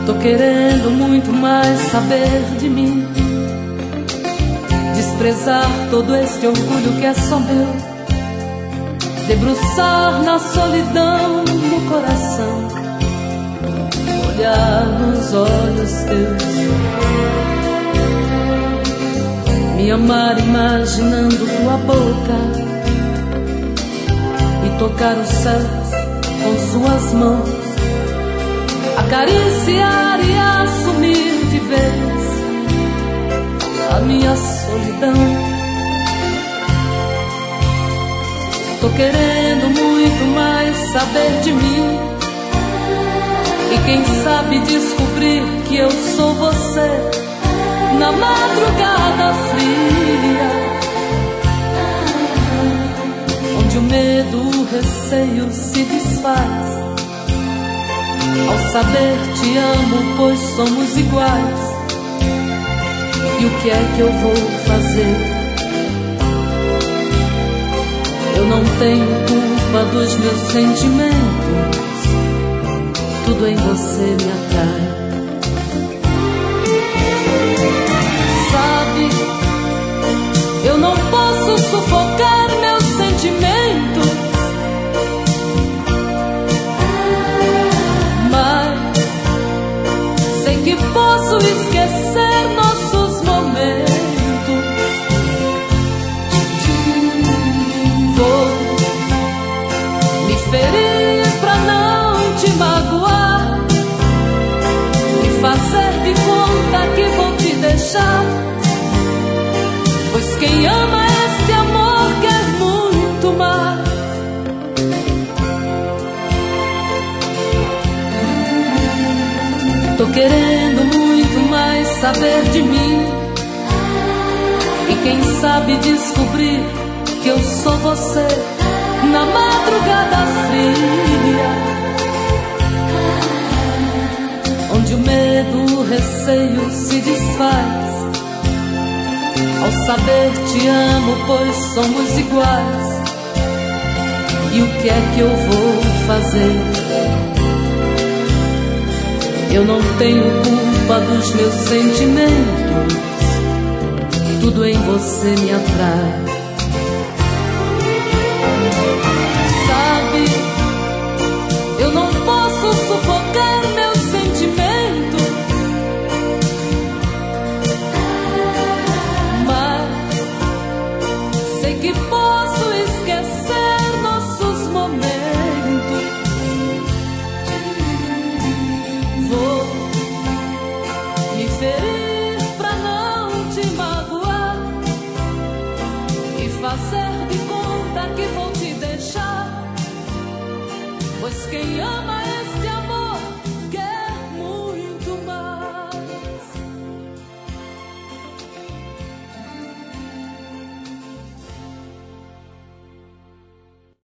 Tô querendo muito mais saber de mim, desprezar todo este orgulho que é só meu, debruçar na solidão no coração, olhar nos olhos teus, me amar imaginando tua boca e tocar os céus com suas mãos, acariciar e assumir de vez a minha solidão. Tô querendo muito mais saber de mim, e quem sabe descobrir que eu sou você na madrugada fria, onde o medo, o receio se desfaz ao saber te amo, pois somos iguais. E o que é que eu vou fazer? Eu não tenho culpa dos meus sentimentos, tudo em você me atrai. Sabe, eu não posso sufocar meus sentimentos, mas sei que posso esquecer nossos momentos. Vou me ferir pra não te magoar e fazer de conta que vou te deixar, pois quem ama este amor quer muito mais. Tô querendo muito mais saber de mim, e quem sabe descobrir que eu sou você na madrugada fria, onde o medo, o receio se desfaz ao saber te amo, pois somos iguais. E o que é que eu vou fazer? Eu não tenho culpa dos meus sentimentos, tudo em você me atrai. Sabe, eu não posso sufocar meus sentimentos, mas sei que posso esquecer nossos momentos. Vou me ferir pra não te magoar e fazer de conta que vou te deixar, pois quem ama esse